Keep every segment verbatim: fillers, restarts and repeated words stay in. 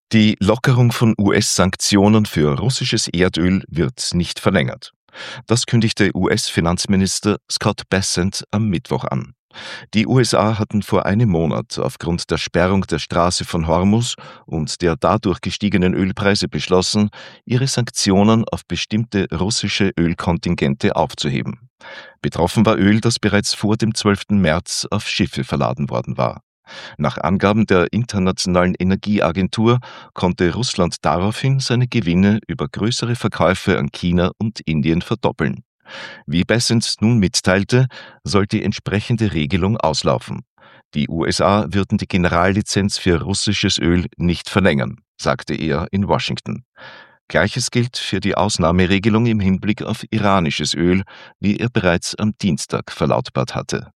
Die Lockerung von U S-Sanktionen für russisches Erdöl wird nicht verlängert. Das kündigte U S-Finanzminister Scott Bessent am Mittwoch an. Die U S A hatten vor einem Monat aufgrund der Sperrung der Straße von Hormuz und der dadurch gestiegenen Ölpreise beschlossen, ihre Sanktionen auf bestimmte russische Ölkontingente aufzuheben. Betroffen war Öl, das bereits vor dem zwölften März auf Schiffe verladen worden war. Nach Angaben der Internationalen Energieagentur konnte Russland daraufhin seine Gewinne über größere Verkäufe an China und Indien verdoppeln. Wie Bessent nun mitteilte, soll die entsprechende Regelung auslaufen. Die U S A würden die Generallizenz für russisches Öl nicht verlängern, sagte er in Washington. Gleiches gilt für die Ausnahmeregelung im Hinblick auf iranisches Öl, wie er bereits am Dienstag verlautbart hatte.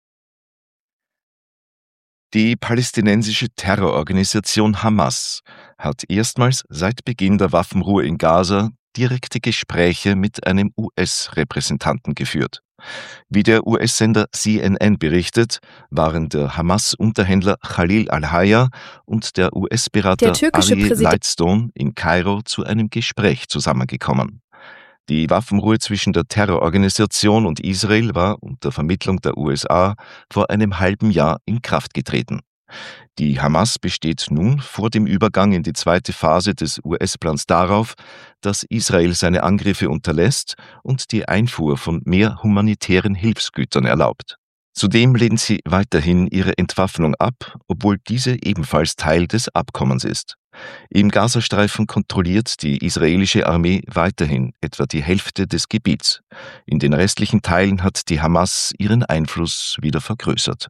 Die palästinensische Terrororganisation Hamas hat erstmals seit Beginn der Waffenruhe in Gaza direkte Gespräche mit einem U S-Repräsentanten geführt. Wie der U S-Sender C N N berichtet, waren der Hamas-Unterhändler Khalil al-Hayya und der U Der S-Berater türkische Aryeh Präsident Lightstone in Kairo zu einem Gespräch zusammengekommen. Die Waffenruhe zwischen der Terrororganisation und Israel war unter Vermittlung der U S A vor einem halben Jahr in Kraft getreten. Die Hamas besteht nun vor dem Übergang in die zweite Phase des U S-Plans darauf, dass Israel seine Angriffe unterlässt und die Einfuhr von mehr humanitären Hilfsgütern erlaubt. Zudem lehnt sie weiterhin ihre Entwaffnung ab, obwohl diese ebenfalls Teil des Abkommens ist. Im Gazastreifen kontrolliert die israelische Armee weiterhin etwa die Hälfte des Gebiets. In den restlichen Teilen hat die Hamas ihren Einfluss wieder vergrößert.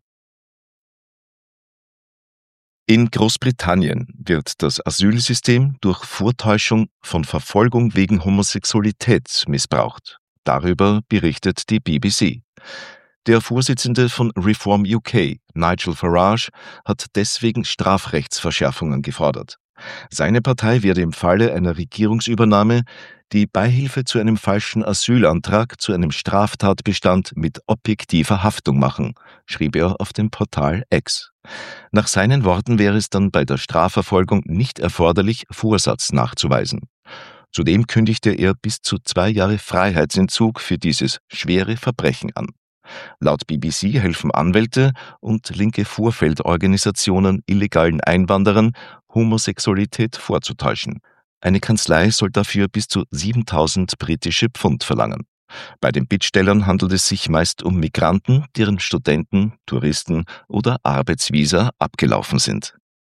In Großbritannien wird das Asylsystem durch Vortäuschung von Verfolgung wegen Homosexualität missbraucht. Darüber berichtet die B B C. Der Vorsitzende von Reform U K, Nigel Farage, hat deswegen Strafrechtsverschärfungen gefordert. Seine Partei werde im Falle einer Regierungsübernahme die Beihilfe zu einem falschen Asylantrag zu einem Straftatbestand mit objektiver Haftung machen, schrieb er auf dem Portal X. Nach seinen Worten wäre es dann bei der Strafverfolgung nicht erforderlich, Vorsatz nachzuweisen. Zudem kündigte er bis zu zwei Jahre Freiheitsentzug für dieses schwere Verbrechen an. Laut B B C helfen Anwälte und linke Vorfeldorganisationen illegalen Einwanderern, Homosexualität vorzutäuschen. Eine Kanzlei soll dafür bis zu siebentausend britische Pfund verlangen. Bei den Bittstellern handelt es sich meist um Migranten, deren Studenten, Touristen oder Arbeitsvisa abgelaufen sind.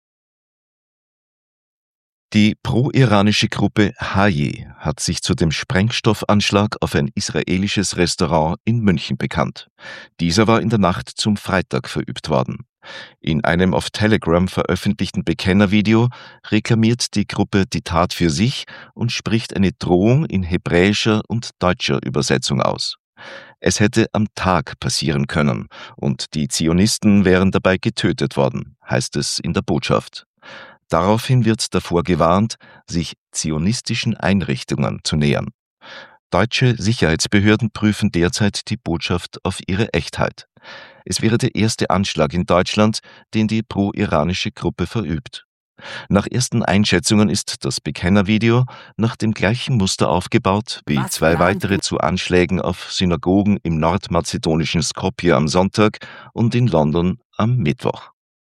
Die pro-iranische Gruppe Hayy hat sich zu dem Sprengstoffanschlag auf ein israelisches Restaurant in München bekannt. Dieser war in der Nacht zum Freitag verübt worden. In einem auf Telegram veröffentlichten Bekennervideo reklamiert die Gruppe die Tat für sich und spricht eine Drohung in hebräischer und deutscher Übersetzung aus. Es hätte am Tag passieren können und die Zionisten wären dabei getötet worden, heißt es in der Botschaft. Daraufhin wird davor gewarnt, sich zionistischen Einrichtungen zu nähern. Deutsche Sicherheitsbehörden prüfen derzeit die Botschaft auf ihre Echtheit. Es wäre der erste Anschlag in Deutschland, den die pro-iranische Gruppe verübt. Nach ersten Einschätzungen ist das Bekennervideo nach dem gleichen Muster aufgebaut wie Was zwei plant weitere zu Anschlägen auf Synagogen im nordmazedonischen Skopje am Sonntag und in London am Mittwoch.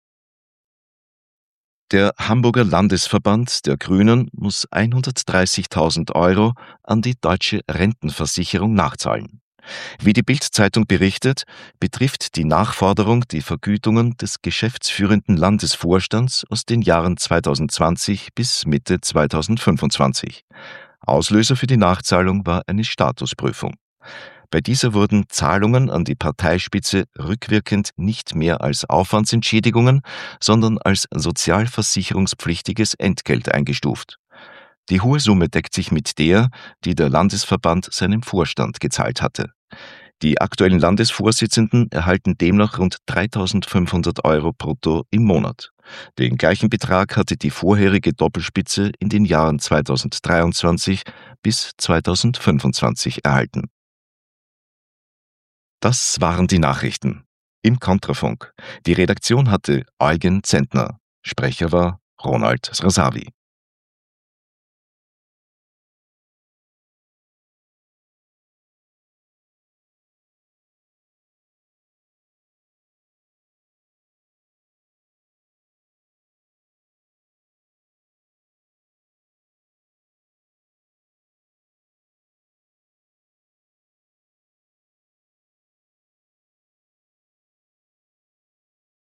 Der Hamburger Landesverband der Grünen muss hundertdreißigtausend Euro an die Deutsche Rentenversicherung nachzahlen. Wie die Bild-Zeitung berichtet, betrifft die Nachforderung die Vergütungen des geschäftsführenden Landesvorstands aus den Jahren zweitausendzwanzig bis Mitte zweitausendfünfundzwanzig. Auslöser für die Nachzahlung war eine Statusprüfung. Bei dieser wurden Zahlungen an die Parteispitze rückwirkend nicht mehr als Aufwandsentschädigungen, sondern als sozialversicherungspflichtiges Entgelt eingestuft. Die hohe Summe deckt sich mit der, die der Landesverband seinem Vorstand gezahlt hatte. Die aktuellen Landesvorsitzenden erhalten demnach rund dreitausendfünfhundert Euro brutto im Monat. Den gleichen Betrag hatte die vorherige Doppelspitze in den Jahren zweitausenddreiundzwanzig bis zweitausendfünfundzwanzig erhalten. Das waren die Nachrichten. Im Kontrafunk. Die Redaktion hatte Eugen Zentner. Sprecher war Ronald Srasavi.